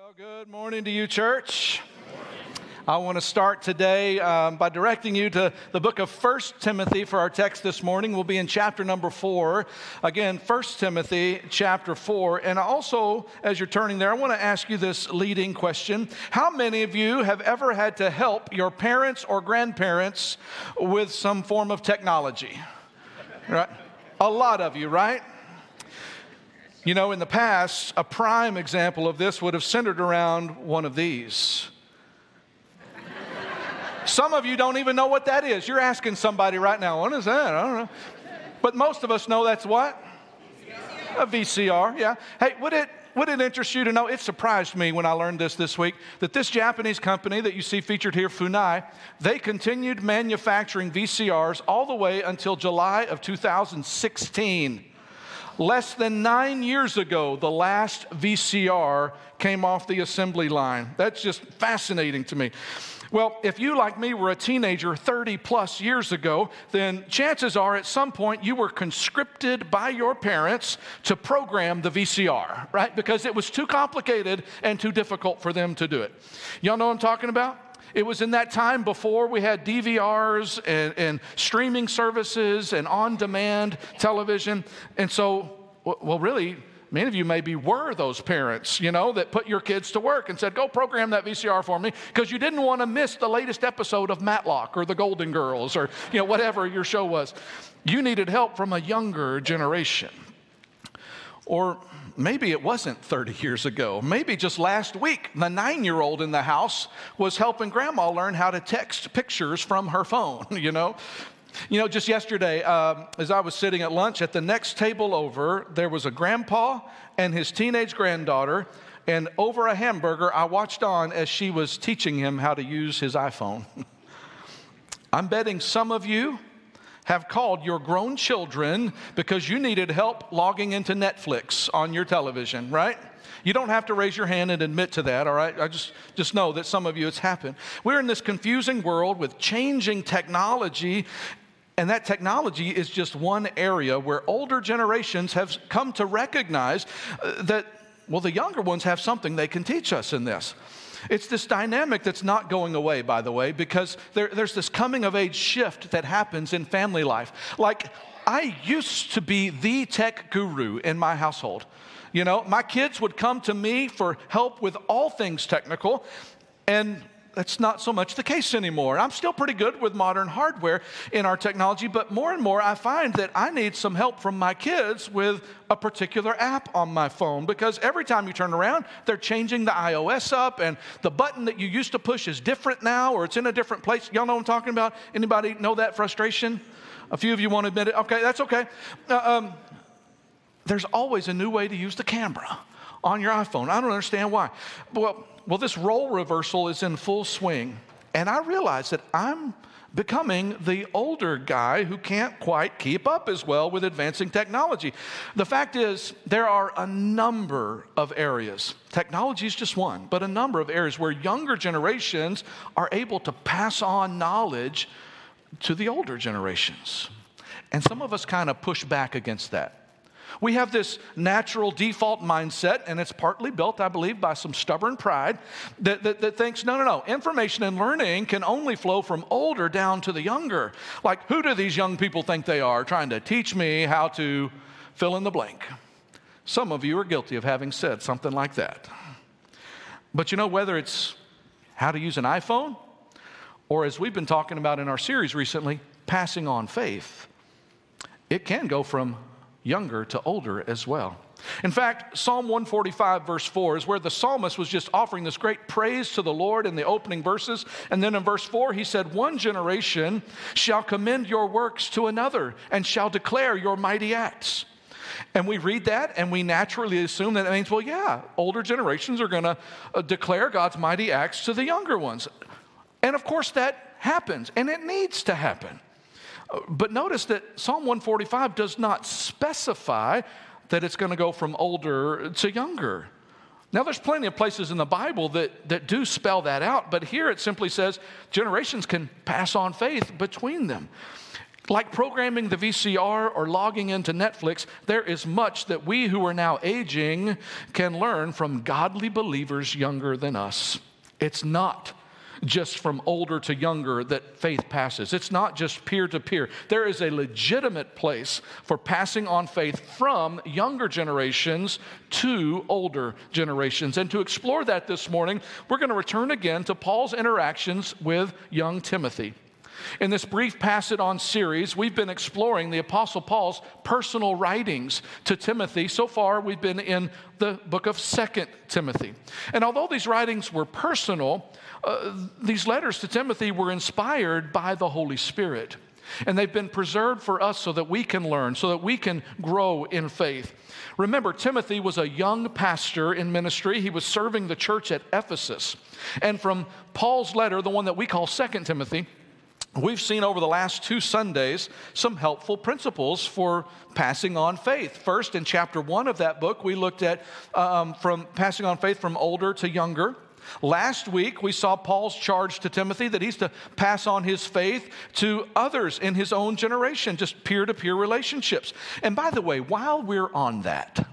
Well, good morning to you, church. I want to start today by directing you to the book of 1 Timothy for our text this morning. We'll be in chapter number 4. Again, 1 Timothy chapter 4. And also, as you're turning there, I want to ask you this leading question. How many of you have ever had to help your parents or grandparents with some form of technology? Right? A lot of you, right? You know, in the past, a prime example of this would have centered around one of these. Some of you don't even know what that is. You're asking somebody right now, what is that? I don't know. But most of us know that's what? A VCR, yeah. Hey, would it interest you to know, it surprised me when I learned this week, that this Japanese company that you see featured here, Funai, they continued manufacturing VCRs all the way until July of 2016. Less than 9 years ago, the last VCR came off the assembly line. That's just fascinating to me. Well, if you, like me, were a teenager 30 plus years ago, then chances are at some point you were conscripted by your parents to program the VCR, right? Because it was too complicated and too difficult for them to do it. Y'all know what I'm talking about? It was in that time before we had DVRs and streaming services and on-demand television. And so, well, really, many of you maybe were those parents, you know, that put your kids to work and said, go program that VCR for me, because you didn't want to miss the latest episode of Matlock or The Golden Girls or, you know, whatever your show was. You needed help from a younger generation. Or maybe it wasn't 30 years ago. Maybe just last week, the 9-year-old in the house was helping grandma learn how to text pictures from her phone, you know. You know, just yesterday, as I was sitting at lunch, at the next table over, there was a grandpa and his teenage granddaughter, and over a hamburger, I watched on as she was teaching him how to use his iPhone. I'm betting some of you have called your grown children because you needed help logging into Netflix on your television, right? You don't have to raise your hand and admit to that, all right? I just know that some of you it's happened. We're in this confusing world with changing technology, and that technology is just one area where older generations have come to recognize that, well, the younger ones have something they can teach us in this. It's this dynamic that's not going away, by the way, because there's this coming of age shift that happens in family life. Like, I used to be the tech guru in my household. You know, my kids would come to me for help with all things technical, and that's not so much the case anymore. I'm still pretty good with modern hardware in our technology, but more and more I find that I need some help from my kids with a particular app on my phone, because every time you turn around, they're changing the iOS up, and the button that you used to push is different now, or it's in a different place. Y'all know what I'm talking about? Anybody know that frustration? A few of you won't admit it. Okay, that's okay. There's always a new way to use the camera on your iPhone. I don't understand why. Well, this role reversal is in full swing, and I realize that I'm becoming the older guy who can't quite keep up as well with advancing technology. The fact is, there are a number of areas. Technology is just one, but a number of areas where younger generations are able to pass on knowledge to the older generations. And some of us kind of push back against that. We have this natural default mindset, and it's partly built, I believe, by some stubborn pride that thinks, no. Information and learning can only flow from older down to the younger. Like, who do these young people think they are, trying to teach me how to fill in the blank? Some of you are guilty of having said something like that. But you know, whether it's how to use an iPhone, or as we've been talking about in our series recently, passing on faith, it can go from younger to older as well. In fact, Psalm 145 verse 4 is where the psalmist was just offering this great praise to the Lord in the opening verses. And then in verse 4, he said, one generation shall commend your works to another and shall declare your mighty acts. And we read that and we naturally assume that means, well, yeah, older generations are going to declare God's mighty acts to the younger ones. And of course that happens, and it needs to happen. But notice that Psalm 145 does not specify that it's going to go from older to younger. Now, there's plenty of places in the Bible that do spell that out, but here it simply says generations can pass on faith between them. Like programming the VCR or logging into Netflix, there is much that we who are now aging can learn from godly believers younger than us. It's not just from older to younger that faith passes. It's not just peer to peer. There is a legitimate place for passing on faith from younger generations to older generations. And to explore that this morning, we're going to return again to Paul's interactions with young Timothy. In this brief Pass It On series, we've been exploring the Apostle Paul's personal writings to Timothy. So far, we've been in the book of 2 Timothy. And although these writings were personal, these letters to Timothy were inspired by the Holy Spirit. And they've been preserved for us so that we can learn, so that we can grow in faith. Remember, Timothy was a young pastor in ministry. He was serving the church at Ephesus. And from Paul's letter, the one that we call 2 Timothy, we've seen over the last 2 Sundays some helpful principles for passing on faith. First, in chapter 1 of that book, we looked at from passing on faith from older to younger. Last week, we saw Paul's charge to Timothy that he's to pass on his faith to others in his own generation, just peer-to-peer relationships. And by the way, while we're on that,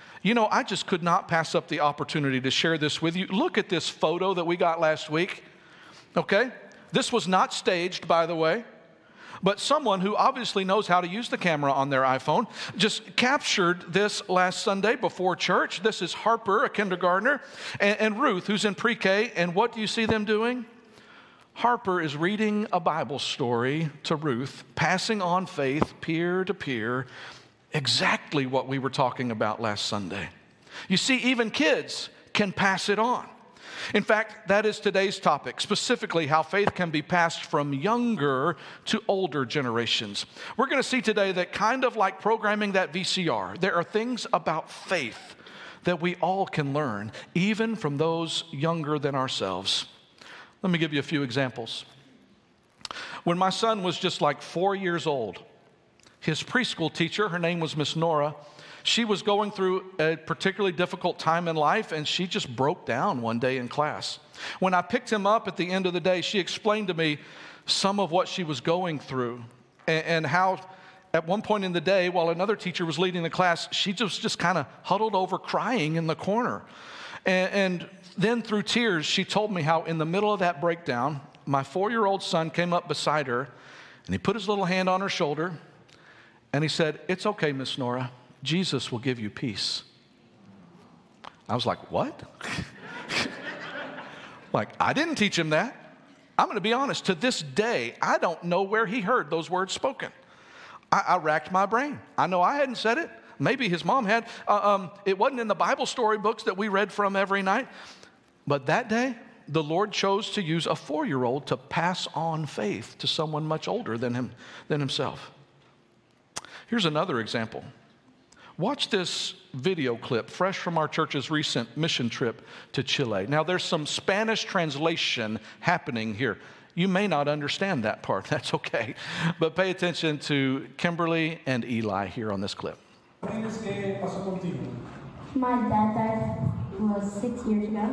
I just could not pass up the opportunity to share this with you. Look at this photo that we got last week, okay? This was not staged, by the way, but someone who obviously knows how to use the camera on their iPhone just captured this last Sunday before church. This is Harper, a kindergartner, and Ruth, who's in pre-K. And what do you see them doing? Harper is reading a Bible story to Ruth, passing on faith peer to peer, exactly what we were talking about last Sunday. You see, even kids can pass it on. In fact, that is today's topic, specifically how faith can be passed from younger to older generations. We're going to see today that kind of like programming that VCR, there are things about faith that we all can learn, even from those younger than ourselves. Let me give you a few examples. When my son was just like 4 years old, his preschool teacher, her name was Miss Nora, she was going through a particularly difficult time in life, and she just broke down one day in class. When I picked him up at the end of the day, she explained to me some of what she was going through and how at one point in the day, while another teacher was leading the class, she just kind of huddled over crying in the corner. And then through tears, she told me how in the middle of that breakdown, my 4-year-old son came up beside her, and he put his little hand on her shoulder, and he said, "It's okay, Miss Nora. Jesus will give you peace." I was like, what? Like, I didn't teach him that. I'm going to be honest. To this day, I don't know where he heard those words spoken. I racked my brain. I know I hadn't said it. Maybe his mom had. It wasn't in the Bible story books that we read from every night. But that day, the Lord chose to use a 4-year-old to pass on faith to someone much older than himself. Here's another example. Watch this video clip, fresh from our church's recent mission trip to Chile. Now, there's some Spanish translation happening here. You may not understand that part. That's okay. But pay attention to Kimberly and Eli here on this clip. My dad died 6 years ago.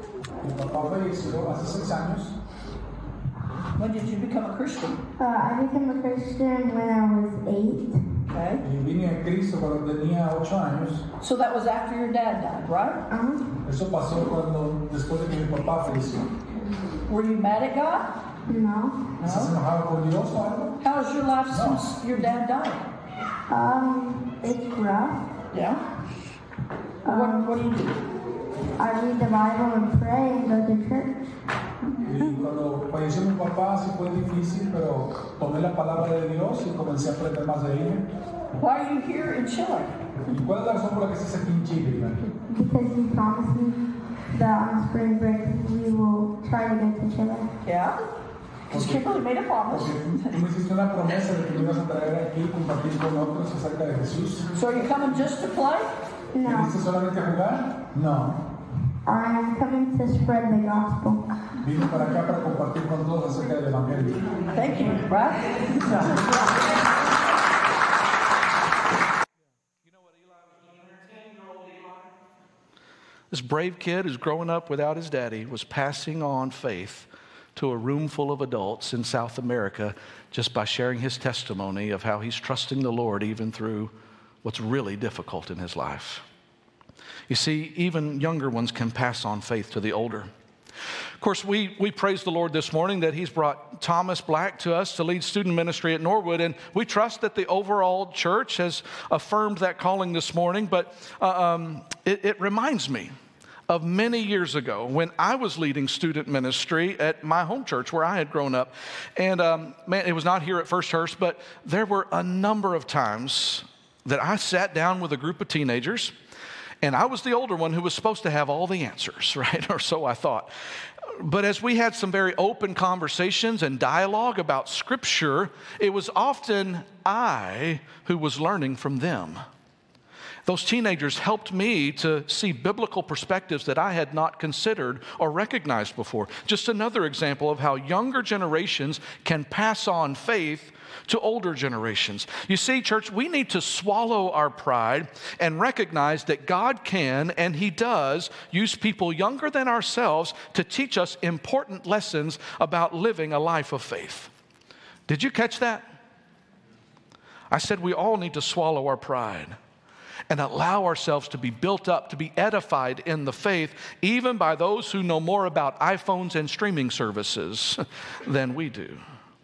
When did you become a Christian? I became a Christian when I was 8. Okay. Vine a Cristo cuando tenía 8 años. So that was after your dad died, right? Eso pasó después de que mi papá falleció. Were you mad at God? No. ¿Estás enojado con Dios o algo? How's your life since your dad died? It's rough. Yeah. What do you do? I read the Bible and pray and go to church. Y cuando falleció mi papá sí fue difícil, pero tomé la palabra de Dios y comencé a aprender más de ella. Why are you here in Chile? ¿Y cuál es la razón por la que estás aquí en Chile? Because he promised me that on spring break we will try to go to Chile. Yeah. Because Kimberly made a promise. Porque tú me hiciste una promesa de que me ibas a traer aquí y compartir con otros acerca de Jesús. So are you coming just to play? No. ¿Viniste solamente a jugar? No. I'm coming to spread the gospel. Vine para acá para compartir con todos acerca del Evangelio. Thank you, right? You know what Eli was doing there? 10-year-old Eli. This brave kid who's growing up without his daddy was passing on faith to a room full of adults in South America just by sharing his testimony of how he's trusting the Lord even through what's really difficult in his life. You see, even younger ones can pass on faith to the older. Of course, we praise the Lord this morning that he's brought Thomas Black to us to lead student ministry at Norwood, and we trust that the overall church has affirmed that calling this morning, but it reminds me of many years ago when I was leading student ministry at my home church where I had grown up. And man, it was not here at First Hurst, but there were a number of times that I sat down with a group of teenagers, and I was the older one who was supposed to have all the answers, right? Or so I thought. But as we had some very open conversations and dialogue about Scripture, it was often I who was learning from them. Those teenagers helped me to see biblical perspectives that I had not considered or recognized before. Just another example of how younger generations can pass on faith to older generations. You see, church, we need to swallow our pride and recognize that God can, and He does, use people younger than ourselves to teach us important lessons about living a life of faith. Did you catch that? I said we all need to swallow our pride and allow ourselves to be built up, to be edified in the faith, even by those who know more about iPhones and streaming services than we do.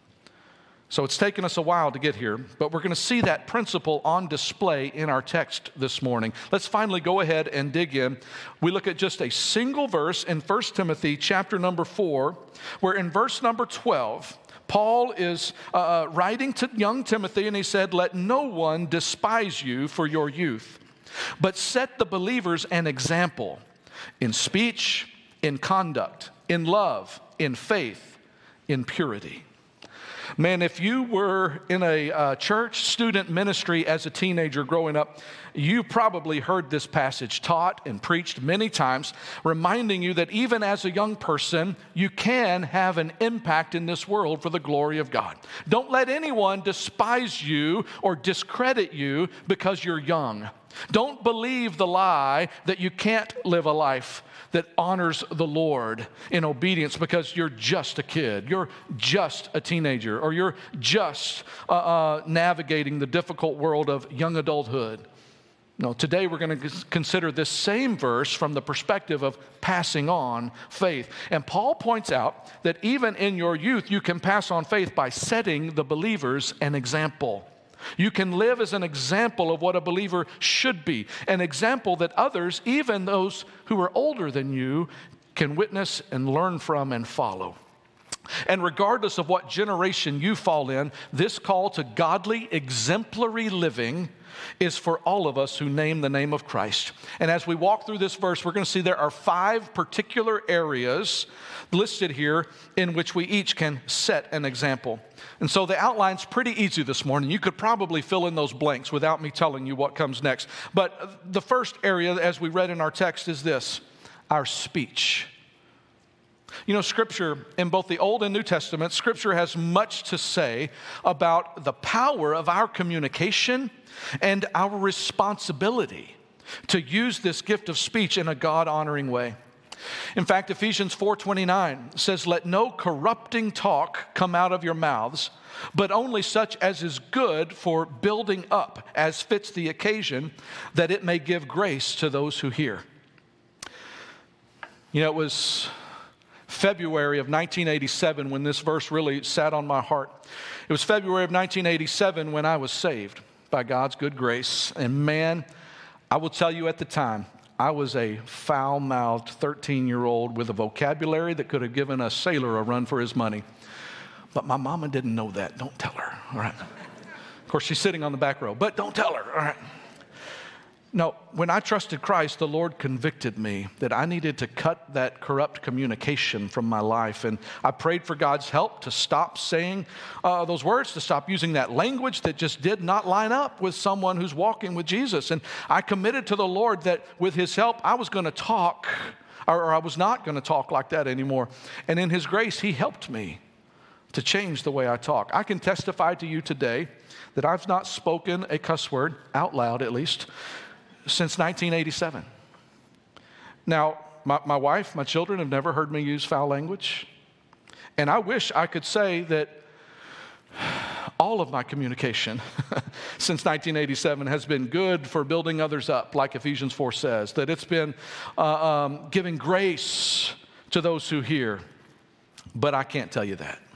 So it's taken us a while to get here, but we're going to see that principle on display in our text this morning. Let's finally go ahead and dig in. We look at just a single verse in 1 Timothy chapter number 4, where in verse number 12, Paul is writing to young Timothy, and he said, "Let no one despise you for your youth, but set the believers an example in speech, in conduct, in love, in faith, in purity." Man, if you were in a church student ministry as a teenager growing up, you probably heard this passage taught and preached many times, reminding you that even as a young person, you can have an impact in this world for the glory of God. Don't let anyone despise you or discredit you because you're young. Don't believe the lie that you can't live a life that honors the Lord in obedience because you're just a kid, you're just a teenager, or you're just navigating the difficult world of young adulthood. No, today we're going to consider this same verse from the perspective of passing on faith. And Paul points out that even in your youth, you can pass on faith by setting the believers an example. You can live as an example of what a believer should be, an example that others, even those who are older than you, can witness and learn from and follow. And regardless of what generation you fall in, this call to godly, exemplary living is for all of us who name the name of Christ. And as we walk through this verse, we're going to see there are 5 particular areas listed here in which we each can set an example. And so the outline's pretty easy this morning. You could probably fill in those blanks without me telling you what comes next. But the first area, as we read in our text, is this: our speech. You know, Scripture, in both the Old and New Testament, Scripture has much to say about the power of our communication and our responsibility to use this gift of speech in a God-honoring way. In fact, Ephesians 4:29 says, "Let no corrupting talk come out of your mouths, but only such as is good for building up, as fits the occasion, that it may give grace to those who hear." You know, it was February of 1987 when this verse really sat on my heart. It was February of 1987 when I was saved by God's good grace. And man, I will tell you, at the time, I was a foul-mouthed 13-year-old with a vocabulary that could have given a sailor a run for his money. But my mama didn't know that. Don't tell her, all right? Of course, she's sitting on the back row, but don't tell her, all right? No, when I trusted Christ, the Lord convicted me that I needed to cut that corrupt communication from my life. And I prayed for God's help to stop saying those words, to stop using that language that just did not line up with someone who's walking with Jesus. And I committed to the Lord that with His help, I was going to talk, or I was not going to talk like that anymore. And in His grace, He helped me to change the way I talk. I can testify to you today that I've not spoken a cuss word, out loud at least, since 1987. Now, my wife, my children have never heard me use foul language. And I wish I could say that all of my communication since 1987 has been good for building others up, like Ephesians 4 says, that it's been giving grace to those who hear. But I can't tell you that.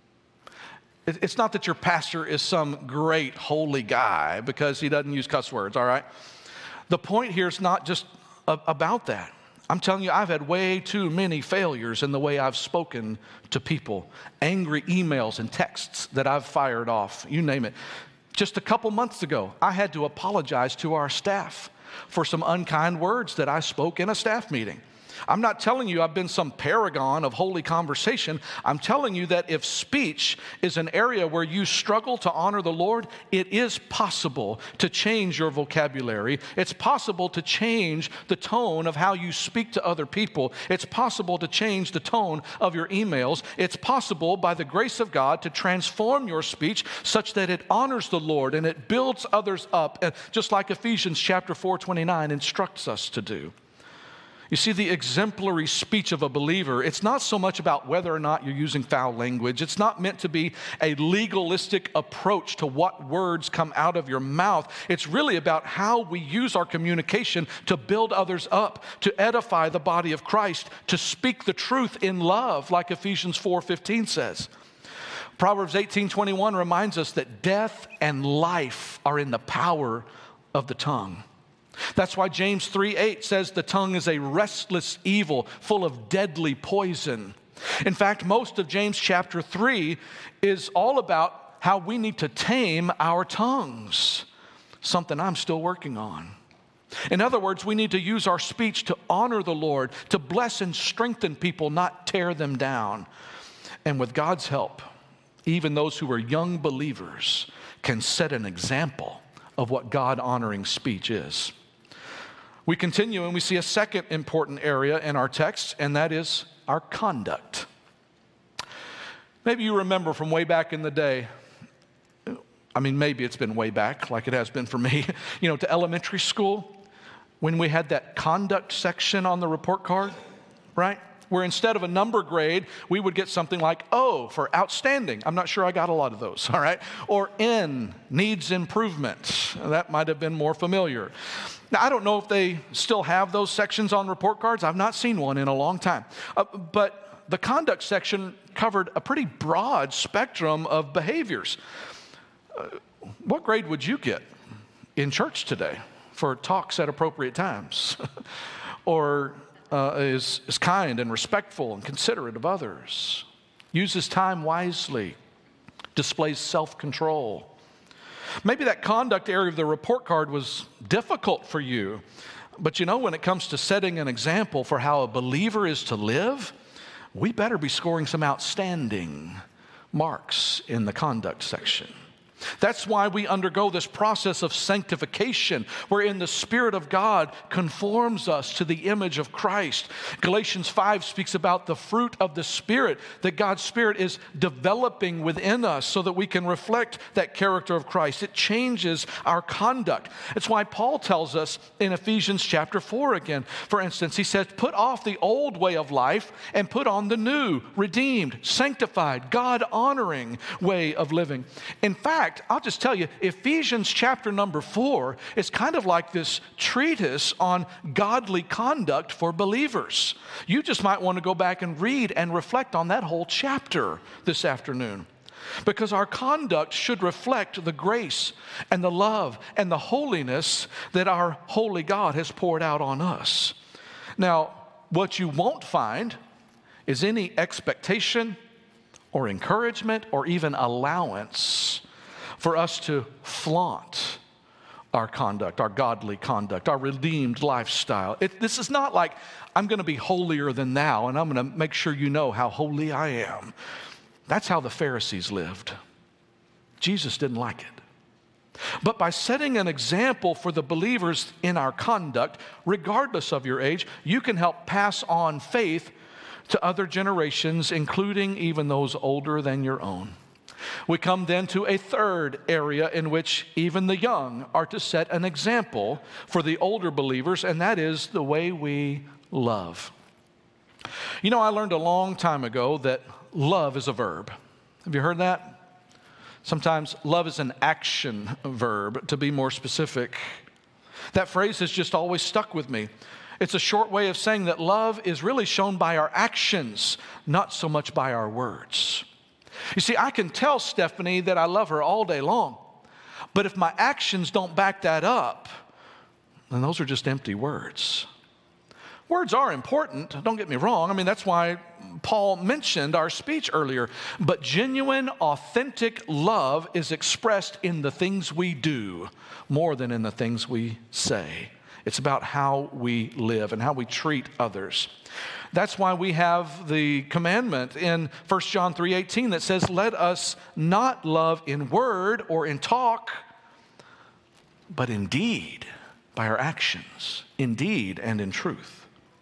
It's not that your pastor is some great holy guy because he doesn't use cuss words, all right? The point here is not just about that. I'm telling you, I've had way too many failures in the way I've spoken to people. Angry emails and texts that I've fired off, you name it. Just a couple months ago, I had to apologize to our staff for some unkind words that I spoke in a staff meeting. I'm not telling you I've been some paragon of holy conversation. I'm telling you that if speech is an area where you struggle to honor the Lord, it is possible to change your vocabulary. It's possible to change the tone of how you speak to other people. It's possible to change the tone of your emails. It's possible by the grace of God to transform your speech such that it honors the Lord and it builds others up, just like Ephesians chapter 4:29 instructs us to do. You see, the exemplary speech of a believer, it's not so much about whether or not you're using foul language. It's not meant to be a legalistic approach to what words come out of your mouth. It's really about how we use our communication to build others up, to edify the body of Christ, to speak the truth in love, like Ephesians 4:15 says. Proverbs 18:21 reminds us that death and life are in the power of the tongue. That's why James 3:8 says the tongue is a restless evil full of deadly poison. In fact, most of James chapter 3 is all about how we need to tame our tongues, something I'm still working on. In other words, we need to use our speech to honor the Lord, to bless and strengthen people, not tear them down. And with God's help, even those who are young believers can set an example of what God-honoring speech is. We continue and we see a second important area in our text, and that is our conduct. Maybe you remember from way back in the day, maybe it's been way back like it has been for me, to elementary school, when we had that conduct section on the report card, right? Where instead of a number grade, we would get something like O for outstanding. I'm not sure I got a lot of those, all right? Or N, needs improvement. That might have been more familiar. Now, I don't know if they still have those sections on report cards. I've not seen one in a long time. But the conduct section covered a pretty broad spectrum of behaviors. What grade would you get in church today for talks at appropriate times? Or is kind and respectful and considerate of others, uses time wisely, displays self-control. Maybe that conduct area of the report card was difficult for you, but when it comes to setting an example for how a believer is to live, we better be scoring some outstanding marks in the conduct section. That's why we undergo this process of sanctification, wherein the Spirit of God conforms us to the image of Christ. Galatians 5 speaks about the fruit of the Spirit, that God's Spirit is developing within us so that we can reflect that character of Christ. It changes our conduct. It's why Paul tells us in Ephesians chapter 4 again, for instance, he says, put off the old way of life and put on the new, redeemed, sanctified, God-honoring way of living. In fact, I'll just tell you, Ephesians chapter number 4 is kind of like this treatise on godly conduct for believers. You just might want to go back and read and reflect on that whole chapter this afternoon. Because our conduct should reflect the grace and the love and the holiness that our holy God has poured out on us. Now, what you won't find is any expectation or encouragement or even allowance for us to flaunt our conduct, our godly conduct, our redeemed lifestyle. This is not like, I'm going to be holier than thou, and I'm going to make sure you know how holy I am. That's how the Pharisees lived. Jesus didn't like it. But by setting an example for the believers in our conduct, regardless of your age, you can help pass on faith to other generations, including even those older than your own. We come then to a third area in which even the young are to set an example for the older believers, and that is the way we love. I learned a long time ago that love is a verb. Have you heard that? Sometimes love is an action verb, to be more specific. That phrase has just always stuck with me. It's a short way of saying that love is really shown by our actions, not so much by our words. You see, I can tell Stephanie that I love her all day long, but if my actions don't back that up, then those are just empty words. Words are important, don't get me wrong. I mean, that's why Paul mentioned our speech earlier. But genuine, authentic love is expressed in the things we do more than in the things we say. It's about how we live and how we treat others. That's why we have the commandment in 1 John 3:18 that says, let us not love in word or in talk, but in deed, by our actions, in deed and in truth.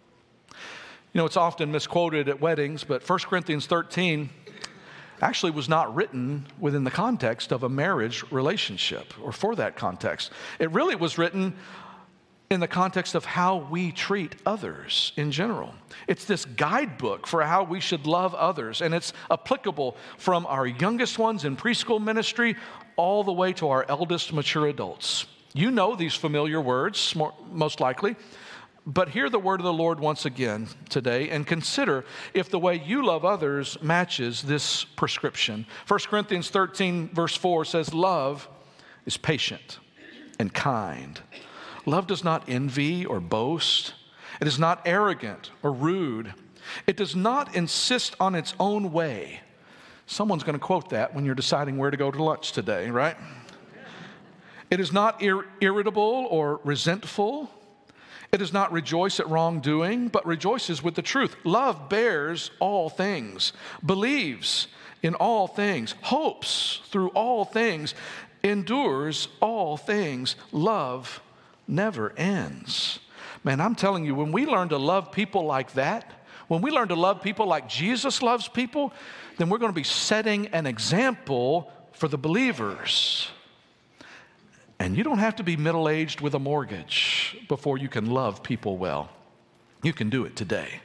You know, it's often misquoted at weddings, but 1 Corinthians 13 actually was not written within the context of a marriage relationship or for that context. It really was written in the context of how we treat others in general. It's this guidebook for how we should love others, and it's applicable from our youngest ones in preschool ministry all the way to our eldest mature adults. You know these familiar words, most likely. But hear the word of the Lord once again today and consider if the way you love others matches this prescription. 1 Corinthians 13 verse 4 says, love is patient and kind. Love does not envy or boast. It is not arrogant or rude. It does not insist on its own way. Someone's going to quote that when you're deciding where to go to lunch today, right? It is not irritable or resentful. It does not rejoice at wrongdoing, but rejoices with the truth. Love bears all things, believes in all things, hopes through all things, endures all things. Love never ends. Man, I'm telling you, when we learn to love people like that, when we learn to love people like Jesus loves people, then we're going to be setting an example for the believers. And you don't have to be middle-aged with a mortgage before you can love people well. You can do it today.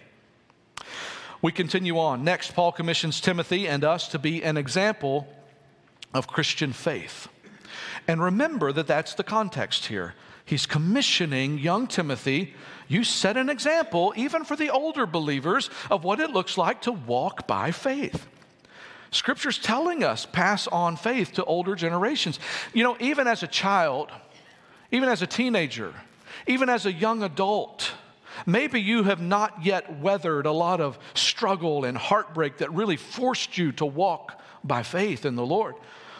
We continue on. Next, Paul commissions Timothy and us to be an example of Christian faith. And remember that that's the context here. He's commissioning young Timothy. You set an example, even for the older believers, of what it looks like to walk by faith. Scripture's telling us, pass on faith to older generations. You know, even as a child, even as a teenager, even as a young adult, maybe you have not yet weathered a lot of struggle and heartbreak that really forced you to walk by faith in the Lord.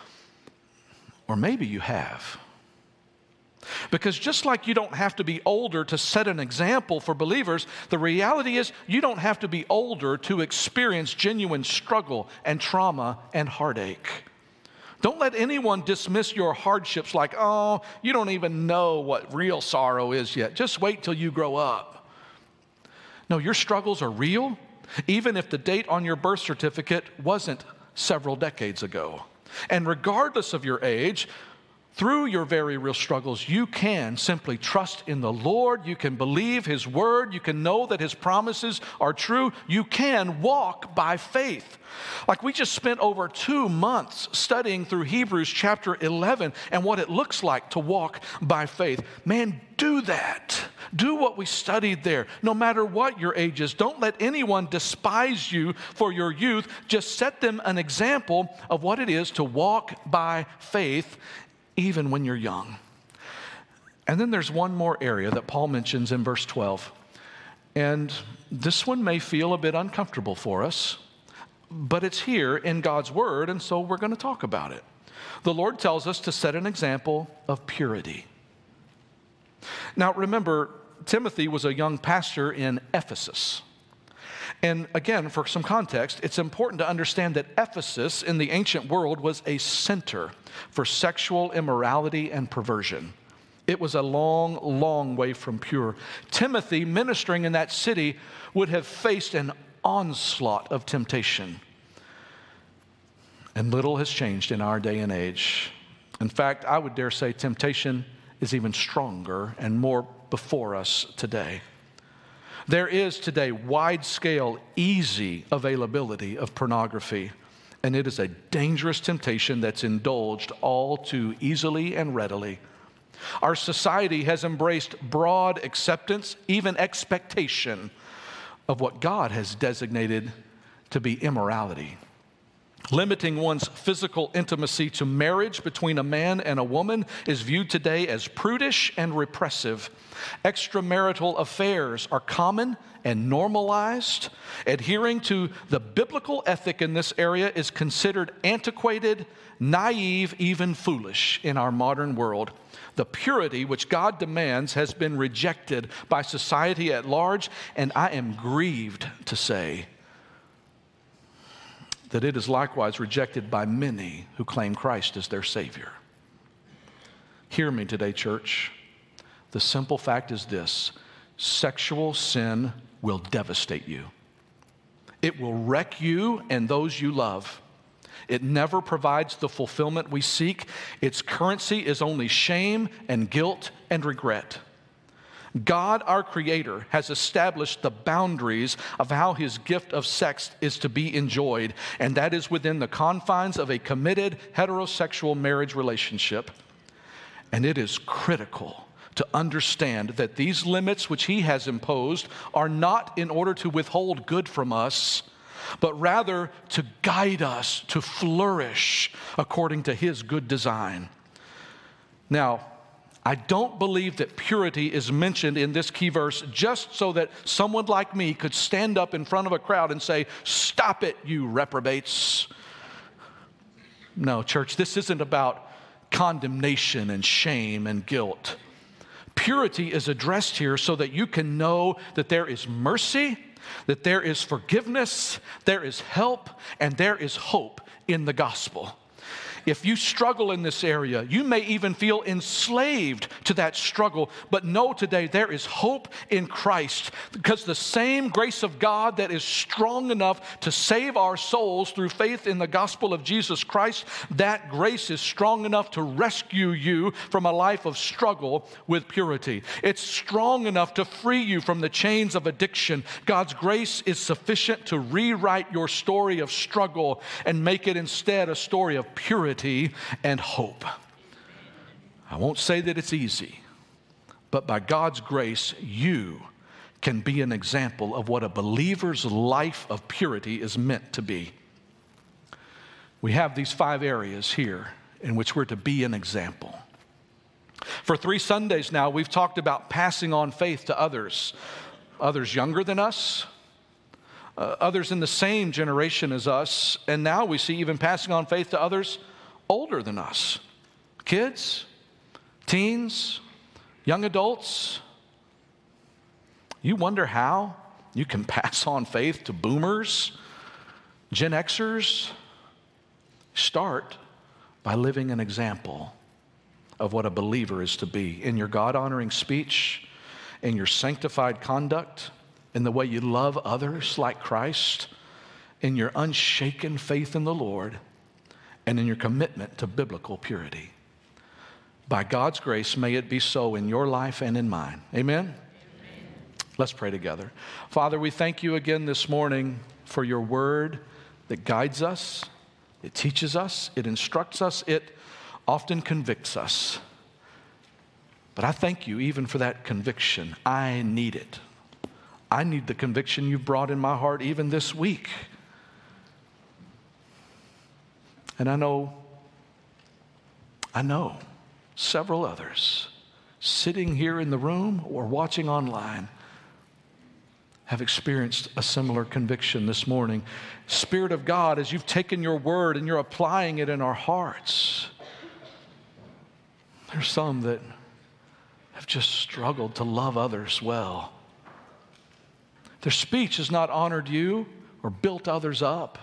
Or maybe you have. Because just like you don't have to be older to set an example for believers, the reality is you don't have to be older to experience genuine struggle and trauma and heartache. Don't let anyone dismiss your hardships like, oh, you don't even know what real sorrow is yet. Just wait till you grow up. No, your struggles are real, even if the date on your birth certificate wasn't several decades ago. And regardless of your age, through your very real struggles, you can simply trust in the Lord. You can believe His word. You can know that His promises are true. You can walk by faith. Like we just spent over 2 months studying through Hebrews chapter 11 and what it looks like to walk by faith. Man, do that. Do what we studied there, no matter what your age is. Don't let anyone despise you for your youth. Just set them an example of what it is to walk by faith even when you're young. And then there's one more area that Paul mentions in verse 12. And this one may feel a bit uncomfortable for us, but it's here in God's word, and so we're going to talk about it. The Lord tells us to set an example of purity. Now remember, Timothy was a young pastor in Ephesus. And again, for some context, it's important to understand that Ephesus in the ancient world was a center for sexual immorality and perversion. It was a long, long way from pure. Timothy, ministering in that city, would have faced an onslaught of temptation. And little has changed in our day and age. In fact, I would dare say temptation is even stronger and more before us today. There is today wide-scale, easy availability of pornography, and it is a dangerous temptation that's indulged all too easily and readily. Our society has embraced broad acceptance, even expectation, of what God has designated to be immorality. Limiting one's physical intimacy to marriage between a man and a woman is viewed today as prudish and repressive. Extramarital affairs are common and normalized. Adhering to the biblical ethic in this area is considered antiquated, naive, even foolish in our modern world. The purity which God demands has been rejected by society at large, and I am grieved to say that it is likewise rejected by many who claim Christ as their Savior. Hear me today, church. The simple fact is this: sexual sin will devastate you. It will wreck you and those you love. It never provides the fulfillment we seek. Its currency is only shame and guilt and regret. God, our Creator, has established the boundaries of how His gift of sex is to be enjoyed, and that is within the confines of a committed heterosexual marriage relationship. And it is critical to understand that these limits which He has imposed are not in order to withhold good from us, but rather to guide us to flourish according to His good design. Now, I don't believe that purity is mentioned in this key verse just so that someone like me could stand up in front of a crowd and say, "Stop it, you reprobates." No, church, this isn't about condemnation and shame and guilt. Purity is addressed here so that you can know that there is mercy, that there is forgiveness, there is help, and there is hope in the gospel. If you struggle in this area, you may even feel enslaved to that struggle, but know today there is hope in Christ, because the same grace of God that is strong enough to save our souls through faith in the gospel of Jesus Christ, that grace is strong enough to rescue you from a life of struggle with purity. It's strong enough to free you from the chains of addiction. God's grace is sufficient to rewrite your story of struggle and make it instead a story of purity and hope. I won't say that it's easy, but by God's grace, you can be an example of what a believer's life of purity is meant to be. We have these 5 areas here in which we're to be an example. For 3 Sundays now, we've talked about passing on faith to others younger than us, others in the same generation as us, and now we see even passing on faith to others older than us. Kids, teens, young adults. You wonder how you can pass on faith to boomers, Gen Xers. Start by living an example of what a believer is to be in your God-honoring speech, in your sanctified conduct, in the way you love others like Christ, in your unshaken faith in the Lord, and in your commitment to biblical purity. By God's grace, may it be so in your life and in mine. Amen? Let's pray together. Father, we thank you again this morning for your word that guides us, it teaches us, it instructs us, it often convicts us. But I thank you even for that conviction. I need it. I need the conviction you've brought in my heart even this week. And I know several others sitting here in the room or watching online have experienced a similar conviction this morning. Spirit of God, as you've taken your word and you're applying it in our hearts, there's some that have just struggled to love others well. Their speech has not honored you or built others up.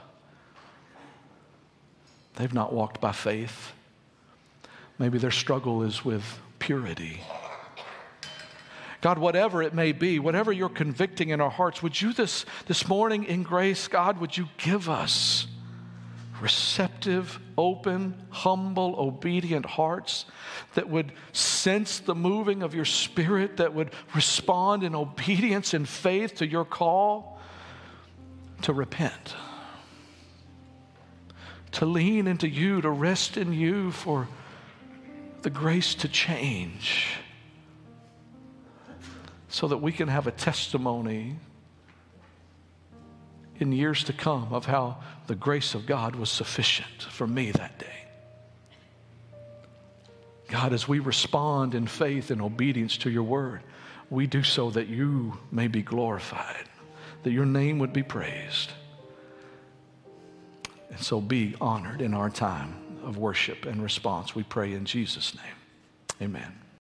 They've not walked by faith. Maybe their struggle is with purity. God, whatever it may be, whatever you're convicting in our hearts, would you this morning in grace, God, would you give us receptive, open, humble, obedient hearts that would sense the moving of your Spirit, that would respond in obedience and faith to your call to repent, to lean into you, to rest in you for the grace to change, so that we can have a testimony in years to come of how the grace of God was sufficient for me that day. God, as we respond in faith and obedience to your word, we do so that you may be glorified, that your name would be praised. And so be honored in our time of worship and response. We pray in Jesus' name. Amen.